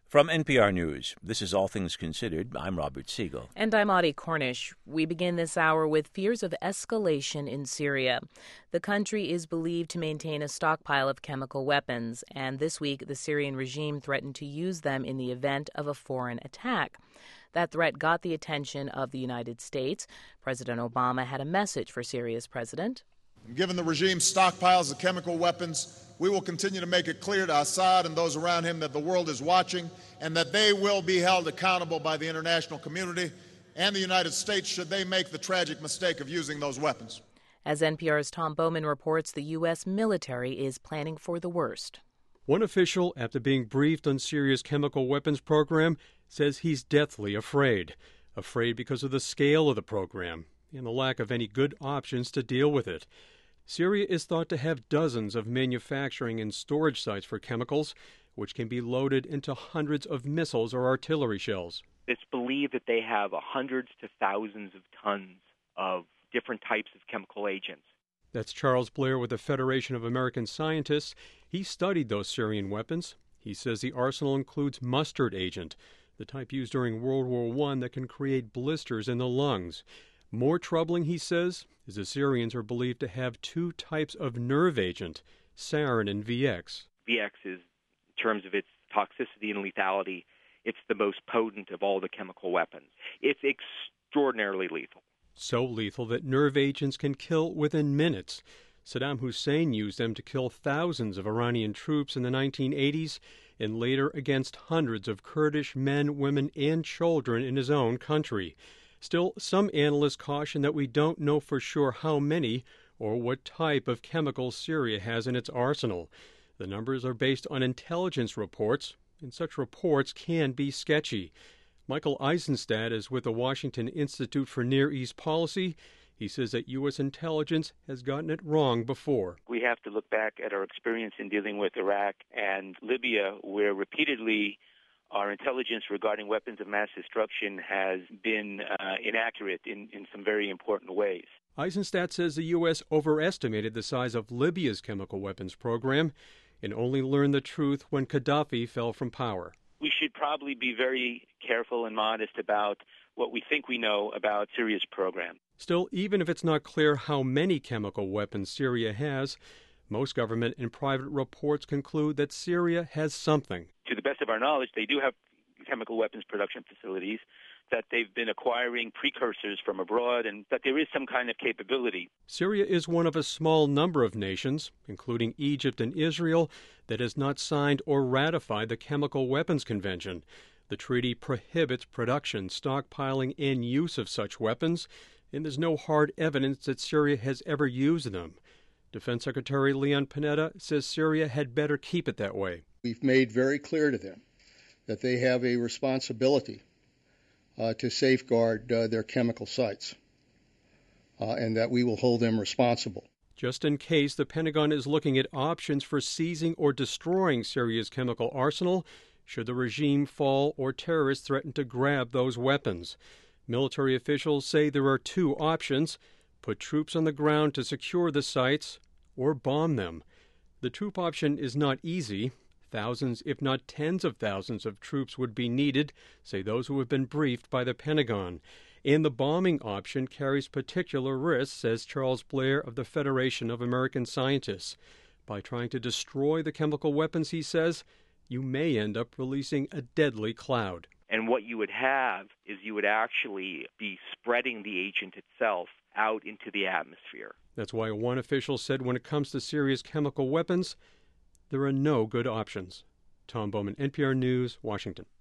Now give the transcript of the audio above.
From NPR News, this is All Things Considered. I'm Robert Siegel. And I'm Audie Cornish. We begin this hour with fears of escalation in Syria. The country is believed to maintain a stockpile of chemical weapons, and this week the Syrian regime threatened to use them in the event of a foreign attack. That threat got the attention of the United States. President Obama had a message for Syria's president. Given the regime's stockpiles of chemical weapons, we will continue to make it clear to Assad and those around him that the world is watching and that they will be held accountable by the international community and the United States should they make the tragic mistake of using those weapons. As NPR's Tom Bowman reports, the U.S. military is planning for the worst. One official, after being briefed on Syria's chemical weapons program, says he's deathly afraid. Afraid because of the scale of the program and the lack of any good options to deal with it. Syria is thought to have dozens of manufacturing and storage sites for chemicals, which can be loaded into hundreds of missiles or artillery shells. It's believed that they have hundreds to thousands of tons of different types of chemical agents. That's Charles Blair with the Federation of American Scientists. He studied those Syrian weapons. He says the arsenal includes mustard agent, the type used during World War I that can create blisters in the lungs. More troubling, he says, is the Syrians are believed to have two types of nerve agent, sarin and VX. VX is, in terms of its toxicity and lethality, it's the most potent of all the chemical weapons. It's extraordinarily lethal. So lethal that nerve agents can kill within minutes. Saddam Hussein used them to kill thousands of Iranian troops in the 1980s and later against hundreds of Kurdish men, women, and children in his own country. Still, some analysts caution that we don't know for sure how many or what type of chemicals Syria has in its arsenal. The numbers are based on intelligence reports, and such reports can be sketchy. Michael Eisenstadt is with the Washington Institute for Near East Policy. He says that U.S. intelligence has gotten it wrong before. We have to look back at our experience in dealing with Iraq and Libya, where repeatedly our intelligence regarding weapons of mass destruction has been inaccurate in some very important ways. Eisenstadt says the U.S. overestimated the size of Libya's chemical weapons program and only learned the truth when Gaddafi fell from power. We should probably be very careful and modest about what we think we know about Syria's program. Still, even if it's not clear how many chemical weapons Syria has, most government and private reports conclude that Syria has something. To the best of our knowledge, they do have chemical weapons production facilities, that they've been acquiring precursors from abroad, and that there is some kind of capability. Syria is one of a small number of nations, including Egypt and Israel, that has not signed or ratified the Chemical Weapons Convention. The treaty prohibits production, stockpiling, and use of such weapons, and there's no hard evidence that Syria has ever used them. Defense Secretary Leon Panetta says Syria had better keep it that way. We've made very clear to them that they have a responsibility to safeguard their chemical sites, and that we will hold them responsible. Just in case, the Pentagon is looking at options for seizing or destroying Syria's chemical arsenal should the regime fall or terrorists threaten to grab those weapons. Military officials say there are two options: put troops on the ground to secure the sites, or bomb them. The troop option is not easy. Thousands, if not tens of thousands of troops would be needed, say those who have been briefed by the Pentagon. And the bombing option carries particular risks, says Charles Blair of the Federation of American Scientists. By trying to destroy the chemical weapons, he says, you may end up releasing a deadly cloud. And what you would have is you would actually be spreading the agent itself out into the atmosphere. That's why one official said when it comes to Syria's chemical weapons, there are no good options. Tom Bowman, NPR News, Washington.